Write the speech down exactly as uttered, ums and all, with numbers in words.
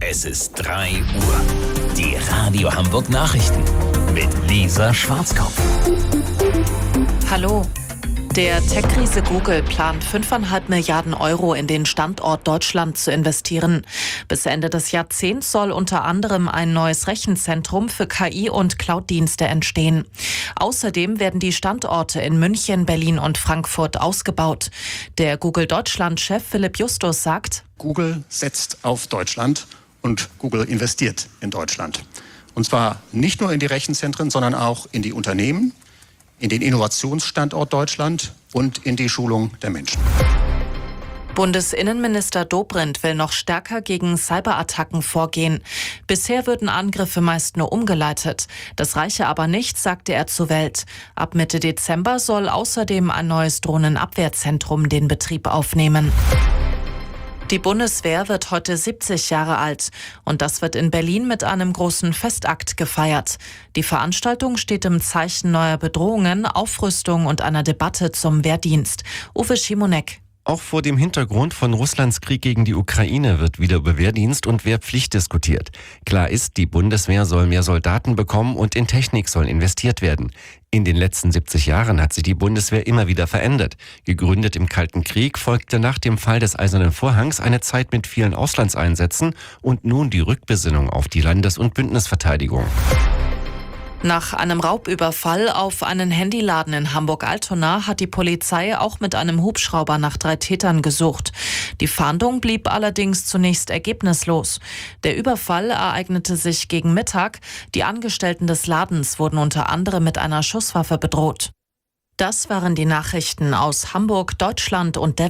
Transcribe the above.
Es ist drei Uhr. Die Radio Hamburg Nachrichten mit Lisa Schwarzkopf. Hallo. Der Tech-Riese Google plant fünfeinhalb Milliarden Euro in den Standort Deutschland zu investieren. Bis Ende des Jahrzehnts soll unter anderem ein neues Rechenzentrum für K I- und Cloud-Dienste entstehen. Außerdem werden die Standorte in München, Berlin und Frankfurt ausgebaut. Der Google-Deutschland-Chef Philipp Justus sagt: Google setzt auf Deutschland und Google investiert in Deutschland. Und zwar nicht nur in die Rechenzentren, sondern auch in die Unternehmen, in den Innovationsstandort Deutschland und in die Schulung der Menschen. Bundesinnenminister Dobrindt will noch stärker gegen Cyberattacken vorgehen. Bisher würden Angriffe meist nur umgeleitet. Das reiche aber nicht, sagte er zur Welt. Ab Mitte Dezember soll außerdem ein neues Drohnenabwehrzentrum den Betrieb aufnehmen. Die Bundeswehr wird heute siebzig Jahre alt und das wird in Berlin mit einem großen Festakt gefeiert. Die Veranstaltung steht im Zeichen neuer Bedrohungen, Aufrüstung und einer Debatte zum Wehrdienst. Uwe Schimonek. Auch vor dem Hintergrund von Russlands Krieg gegen die Ukraine wird wieder über Wehrdienst und Wehrpflicht diskutiert. Klar ist, die Bundeswehr soll mehr Soldaten bekommen und in Technik soll investiert werden. In den letzten siebzig Jahren hat sich die Bundeswehr immer wieder verändert. Gegründet im Kalten Krieg folgte nach dem Fall des Eisernen Vorhangs eine Zeit mit vielen Auslandseinsätzen und nun die Rückbesinnung auf die Landes- und Bündnisverteidigung. Nach einem Raubüberfall auf einen Handyladen in Hamburg-Altona hat die Polizei auch mit einem Hubschrauber nach drei Tätern gesucht. Die Fahndung blieb allerdings zunächst ergebnislos. Der Überfall ereignete sich gegen Mittag. Die Angestellten des Ladens wurden unter anderem mit einer Schusswaffe bedroht. Das waren die Nachrichten aus Hamburg, Deutschland und der